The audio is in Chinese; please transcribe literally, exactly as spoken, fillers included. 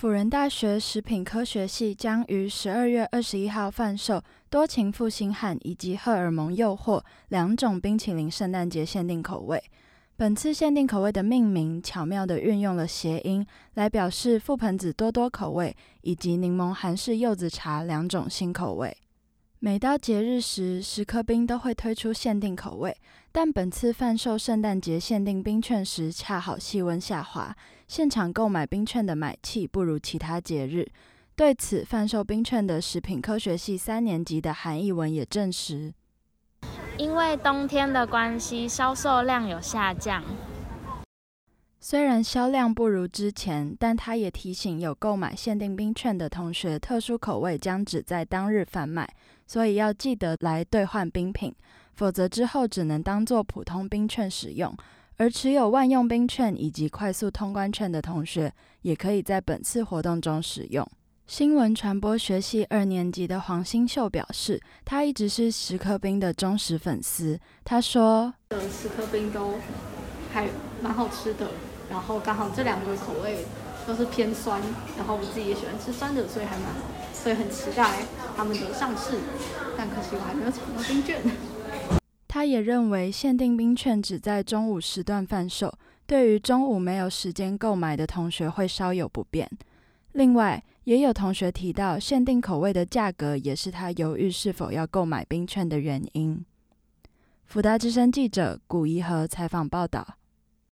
辅仁大学食品科学系将于十二月二十一号贩售多情负心汉以及荷尔蒙诱惑两种冰淇淋圣诞节限定口味。本次限定口味的命名巧妙地运用了谐音，来表示覆盆子多多口味以及柠檬韩式柚子茶两种新口味。每到节日时，时刻冰都会推出限定口味，但本次贩售圣诞节限定冰券时恰好气温下滑，现场购买冰券的买气不如其他节日。对此，贩售冰券的食品科学系三年级的韩艺文也证实， 因为冬天的关系，销售量有下降。 虽然销量不如之前，但他也提醒有购买限定冰券的同学，特殊口味将只在当日贩卖，所以要记得来兑换冰品，否则之后只能当作普通冰券使用。而持有万用冰券以及快速通关券的同学，也可以在本次活动中使用。新闻传播学系二年级的黄新秀表示，他一直是时刻冰的忠实粉丝。他说， 时刻冰都还蛮好吃的，然后刚好这两个口味都是偏酸，然后我自己也喜欢吃酸的，所以还蛮，所以很期待他们的上市，但可惜我还没有抢到冰券。 他也认为限定冰券只在中午时段贩售，对于中午没有时间购买的同学会稍有不便。另外，也有同学提到限定口味的价格也是他犹豫是否要购买冰券的原因。辅大之声记者古怡和采访报道。